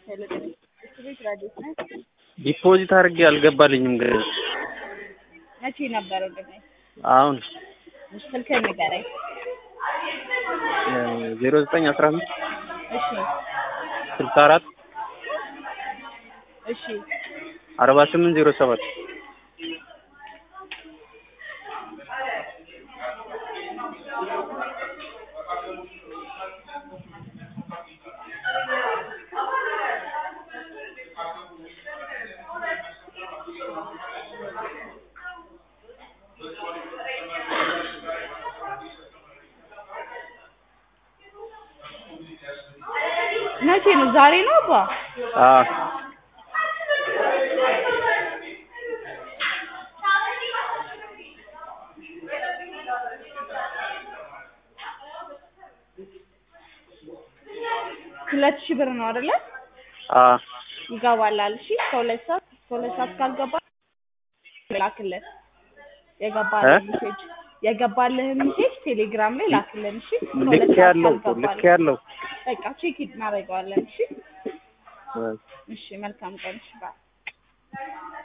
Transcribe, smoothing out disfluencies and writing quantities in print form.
ሄሎ ቤት ራዲዮ ነው። ዲፖዚት አድርጌ አልገባልኝም ግን መቼ ነበር ወንድሜ? አሁን ስልክህን ንገረኝ። 0915 እሺ 64 እሺ 4807 መቼ ነው? ዛሬ ነው አባ? ሁለት ሺህ ብር ነው አይደለ? ይገባላል። እሺ ከሁለት ሰዓት ካልገባ ላክልን። የገባልህን ሜሴጅ ቴሌግራም ላይ ላክልን። እሺ ልክ ያለው በቃ ቼክ እናደርገዋለን። እሺ እሺ መልካም ቀን። እሺ